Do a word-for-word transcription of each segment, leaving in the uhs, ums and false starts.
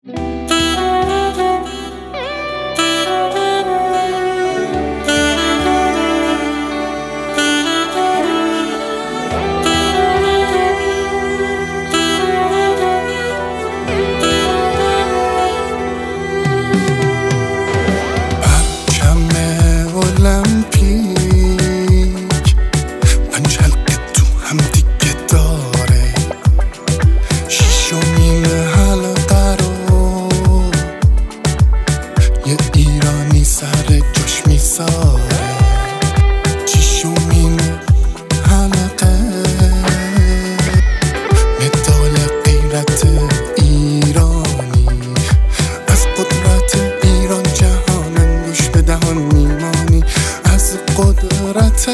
قدرت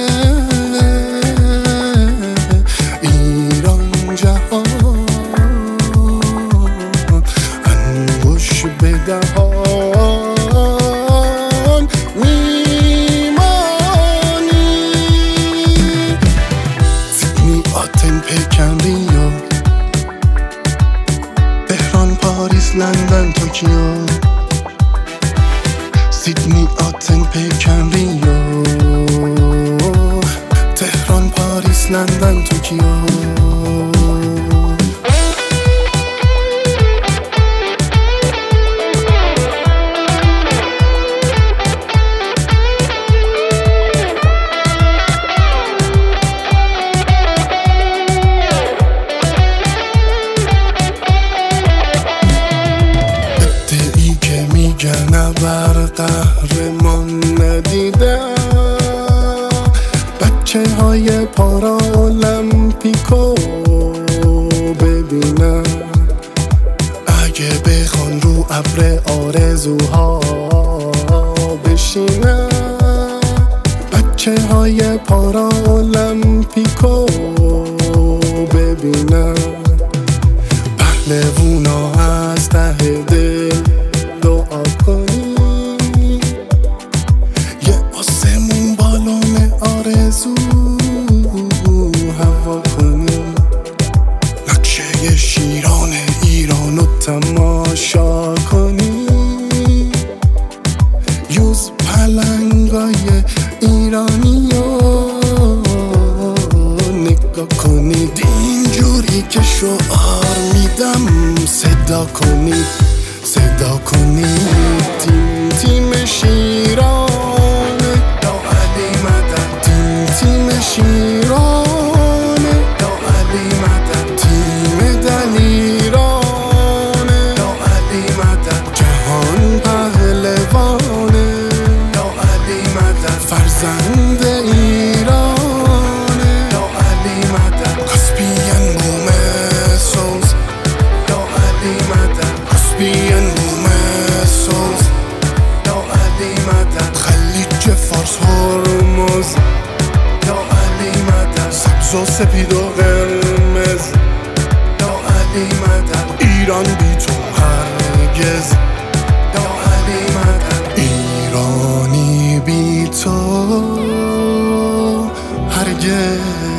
ایران جهان انگوش به دهان میمانی. سیدنی، آتن، پکن، ریو، تهران، پاریس، لندن، توکیو. سیدنی، آتن، پکن، ریو، تهران، پاریس، لندن، توکیو. ادعی که میگن ابر قهرمان ندیدم، بچه های پارا المپیکو ببینم. اگه بخوان رو ابر آرزوها بشینم، بچه های پارا المپیکو ببینم. پهلوونا از ته دل دعا کنی، یه آسمون بالون آرزو هوا کنی. نقشه شیران ایرانو تماشا کنی، یوز پلنگای ایرانیو نگاه کنید. اینجوری که شعار میدم صدا کنید، صدا کنید. تیم تیم شیرانه یا علی مدد، تیم تیم شیرانه یا علی مدد، تیم دلیرانه یا علی مدد، جهان پهلوانه یا علی مدد، فرزند ایرانه یا علی مدد. کاسپین بوم سوز یا علی مدد، کاسپین بوم سوز یا علی مدد. خلیج فارس، هرمز یا علی مدد، سبز و سپید و قرمز یا علی مدد. ایران بی تو هرگز یا علی مدد، ایرانی بی تو هرگز.